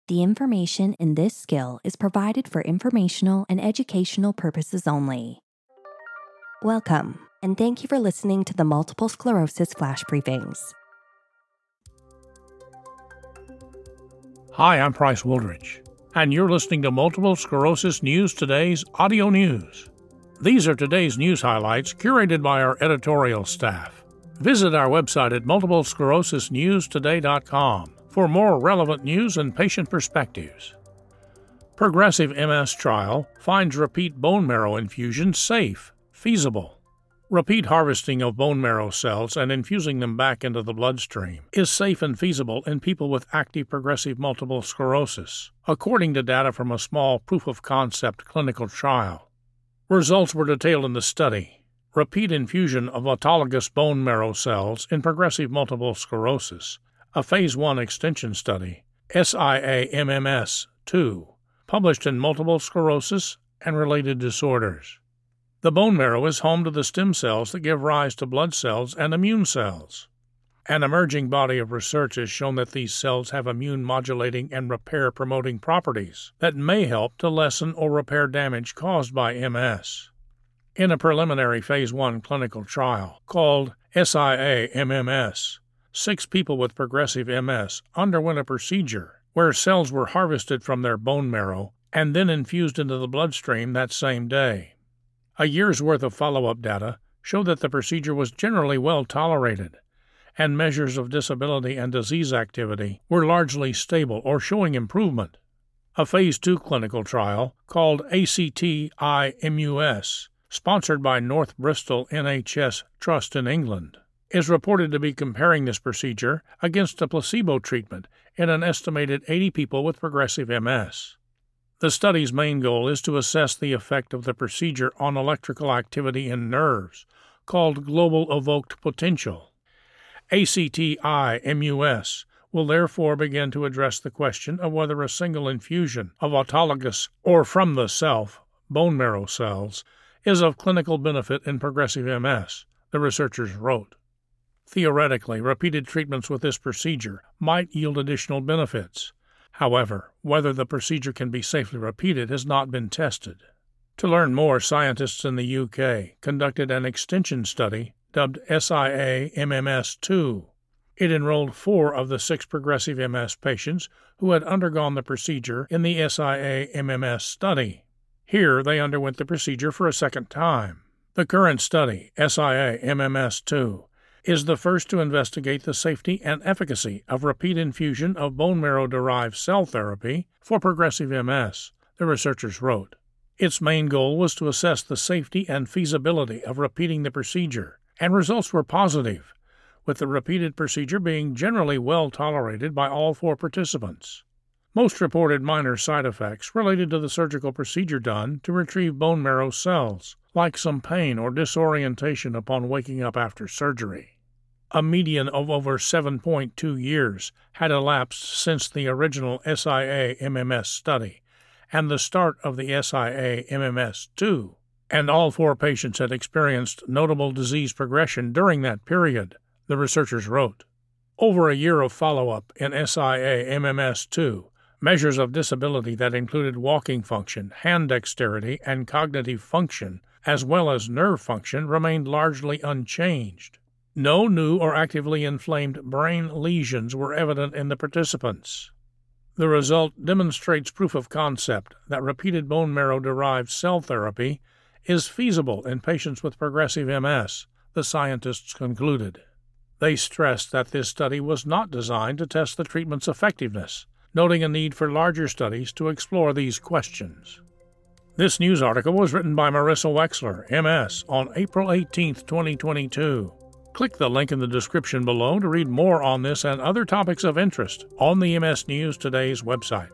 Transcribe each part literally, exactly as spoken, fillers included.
The information in this skill is provided for informational and educational purposes only. Welcome, and thank you for listening to the Multiple Sclerosis Flash Briefings. Hi, I'm Price Wooldridge, and you're listening to Multiple Sclerosis News Today's audio news. These are today's news highlights curated by our editorial staff. Visit our website at multiple sclerosis news today dot com for more relevant news and patient perspectives. Progressive M S trial finds repeat bone marrow infusion safe, feasible. Repeat harvesting of bone marrow cells and infusing them back into the bloodstream is safe and feasible in people with active progressive multiple sclerosis, according to data from a small proof-of-concept clinical trial. Results were detailed in the study. Repeat infusion of autologous bone marrow cells in progressive multiple sclerosis, a Phase one extension study, S I A M M S two, published in Multiple Sclerosis and Related Disorders. The bone marrow is home to the stem cells that give rise to blood cells and immune cells. An emerging body of research has shown that these cells have immune-modulating and repair-promoting properties that may help to lessen or repair damage caused by M S. In a preliminary Phase one clinical trial called S I A M M S, six people with progressive M S underwent a procedure where cells were harvested from their bone marrow and then infused into the bloodstream that same day. A year's worth of follow-up data showed that the procedure was generally well tolerated, and measures of disability and disease activity were largely stable or showing improvement. A Phase two clinical trial called A C T I M U S, sponsored by North Bristol N H S Trust in England, is reported to be comparing this procedure against a placebo treatment in an estimated eighty people with progressive M S. The study's main goal is to assess the effect of the procedure on electrical activity in nerves, called global evoked potential. A C T I M U S will therefore begin to address the question of whether a single infusion of autologous or from-the-self bone marrow cells is of clinical benefit in progressive M S, the researchers wrote. Theoretically, repeated treatments with this procedure might yield additional benefits. However, whether the procedure can be safely repeated has not been tested. To learn more, scientists in the U K conducted an extension study dubbed S I A M M S two. It enrolled four of the six progressive M S patients who had undergone the procedure in the S I A M M S study. Here, they underwent the procedure for a second time. The current study, S I A M M S two, is the first to investigate the safety and efficacy of repeat infusion of bone marrow-derived cell therapy for progressive M S, the researchers wrote. Its main goal was to assess the safety and feasibility of repeating the procedure, and results were positive, with the repeated procedure being generally well tolerated by all four participants. Most reported minor side effects related to the surgical procedure done to retrieve bone marrow cells, like some pain or disorientation upon waking up after surgery. A median of over seven point two years had elapsed since the original S I A M M S study and the start of the S I A M M S two, and all four patients had experienced notable disease progression during that period, the researchers wrote. Over a year of follow-up in S I A M M S two, measures of disability that included walking function, hand dexterity, and cognitive function, as well as nerve function, remained largely unchanged. No new or actively inflamed brain lesions were evident in the participants. The result demonstrates proof of concept that repeated bone marrow-derived cell therapy is feasible in patients with progressive M S, the scientists concluded. They stressed that this study was not designed to test the treatment's effectiveness, noting a need for larger studies to explore these questions. This news article was written by Marissa Wexler, M S, on April eighteenth, twenty twenty-two. Click the link in the description below to read more on this and other topics of interest on the M S News Today's website.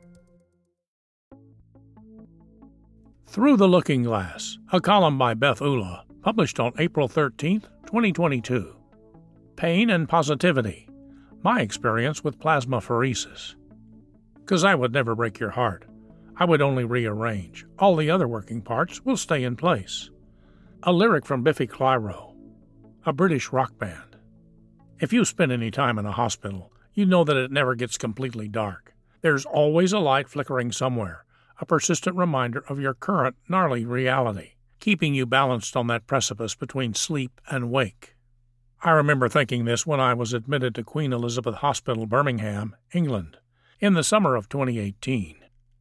Through the Looking Glass, a column by Beth Ula, published on April thirteenth, twenty twenty-two. Pain and Positivity, My Experience with Plasmapheresis. 'Cause I would never break your heart. I would only rearrange. All the other working parts will stay in place. A lyric from Biffy Clyro, a British rock band. If you spend any time in a hospital, you know that it never gets completely dark. There's always a light flickering somewhere, a persistent reminder of your current gnarly reality, keeping you balanced on that precipice between sleep and wake. I remember thinking this when I was admitted to Queen Elizabeth Hospital, Birmingham, England, in the summer of twenty eighteen.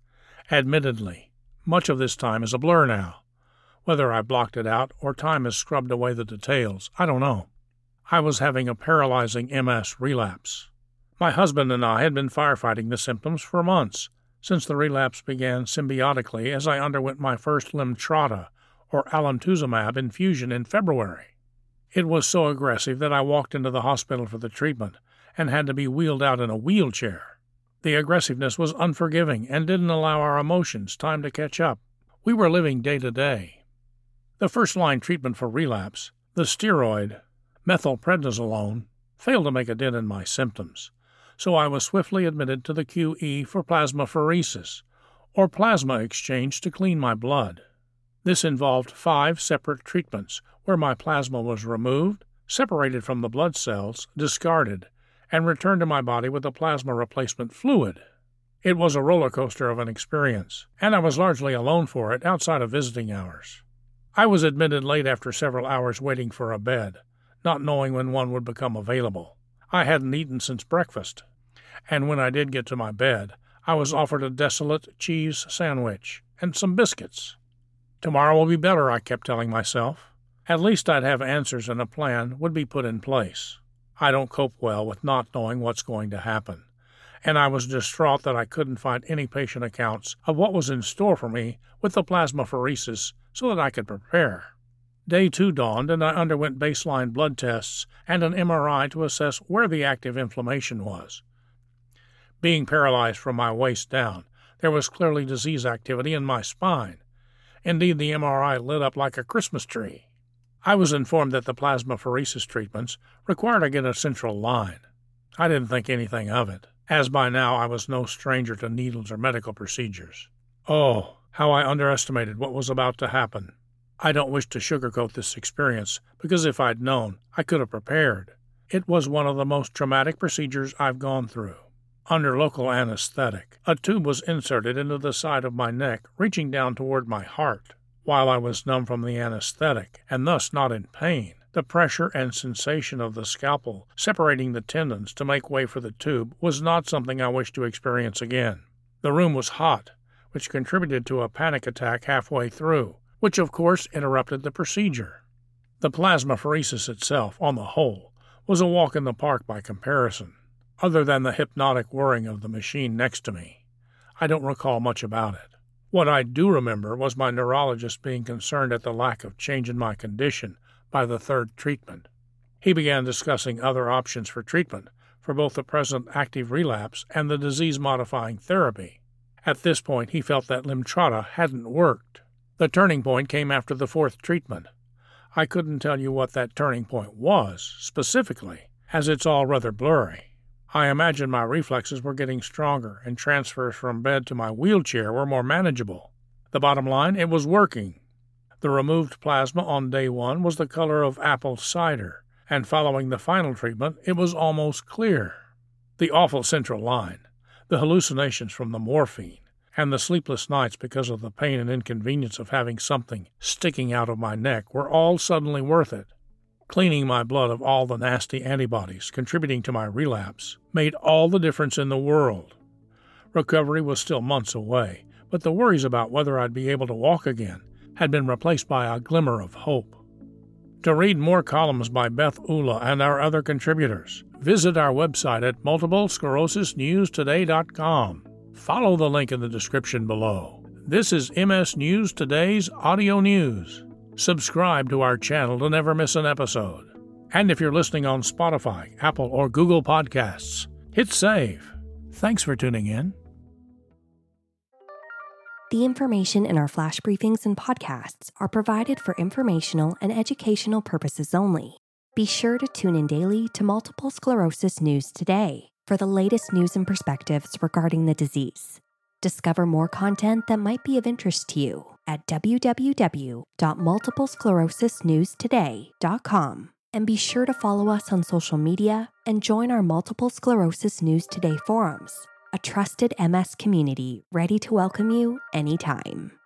Admittedly, much of this time is a blur now. Whether I blocked it out or time has scrubbed away the details, I don't know. I was having a paralyzing M S relapse. My husband and I had been firefighting the symptoms for months, since the relapse began symbiotically as I underwent my first Lemtrada, or alemtuzumab, infusion in February. It was so aggressive that I walked into the hospital for the treatment and had to be wheeled out in a wheelchair. The aggressiveness was unforgiving and didn't allow our emotions time to catch up. We were living day to day. The first-line treatment for relapse, the steroid, methylprednisolone, failed to make a dent in my symptoms, so I was swiftly admitted to the Q E for plasmapheresis, or plasma exchange to clean my blood. This involved five separate treatments where my plasma was removed, separated from the blood cells, discarded, and returned to my body with a plasma replacement fluid. It was a roller coaster of an experience, and I was largely alone for it outside of visiting hours. I was admitted late after several hours waiting for a bed, not knowing when one would become available. I hadn't eaten since breakfast, and when I did get to my bed, I was offered a desolate cheese sandwich and some biscuits. Tomorrow will be better, I kept telling myself. At least I'd have answers and a plan would be put in place. I don't cope well with not knowing what's going to happen, and I was distraught that I couldn't find any patient accounts of what was in store for me with the plasmapheresis so that I could prepare. Day two dawned, and I underwent baseline blood tests and an M R I to assess where the active inflammation was. Being paralyzed from my waist down, there was clearly disease activity in my spine. Indeed, the M R I lit up like a Christmas tree. I was informed that the plasmapheresis treatments required I get a central line. I didn't think anything of it, as by now I was no stranger to needles or medical procedures. Oh, how I underestimated what was about to happen. I don't wish to sugarcoat this experience, because if I'd known, I could have prepared. It was one of the most traumatic procedures I've gone through. Under local anesthetic, a tube was inserted into the side of my neck, reaching down toward my heart. While I was numb from the anesthetic, and thus not in pain, the pressure and sensation of the scalpel separating the tendons to make way for the tube was not something I wished to experience again. The room was hot, which contributed to a panic attack halfway through, which of course interrupted the procedure. The plasmapheresis itself, on the whole, was a walk in the park by comparison. Other than the hypnotic whirring of the machine next to me, I don't recall much about it. What I do remember was my neurologist being concerned at the lack of change in my condition by the third treatment. He began discussing other options for treatment for both the present active relapse and the disease-modifying therapy. At this point, he felt that Lemtrada hadn't worked. The turning point came after the fourth treatment. I couldn't tell you what that turning point was, specifically, as it's all rather blurry. I imagine my reflexes were getting stronger, and transfers from bed to my wheelchair were more manageable. The bottom line, it was working. The removed plasma on day one was the color of apple cider, and following the final treatment, it was almost clear. The awful central line, the hallucinations from the morphine, and the sleepless nights because of the pain and inconvenience of having something sticking out of my neck were all suddenly worth it. Cleaning my blood of all the nasty antibodies contributing to my relapse made all the difference in the world. Recovery was still months away, but the worries about whether I'd be able to walk again had been replaced by a glimmer of hope. To read more columns by Beth Ula and our other contributors, visit our website at multiple sclerosis news today dot com. Follow the link in the description below. This is M S News Today's Audio News. Subscribe to our channel to never miss an episode. And if you're listening on Spotify, Apple, or Google Podcasts, hit save. Thanks for tuning in. The information in our flash briefings and podcasts are provided for informational and educational purposes only. Be sure to tune in daily to Multiple Sclerosis News Today for the latest news and perspectives regarding the disease. Discover more content that might be of interest to you at w w w dot multiple sclerosis news today dot com, and be sure to follow us on social media and join our Multiple Sclerosis News Today forums, a trusted M S community ready to welcome you anytime.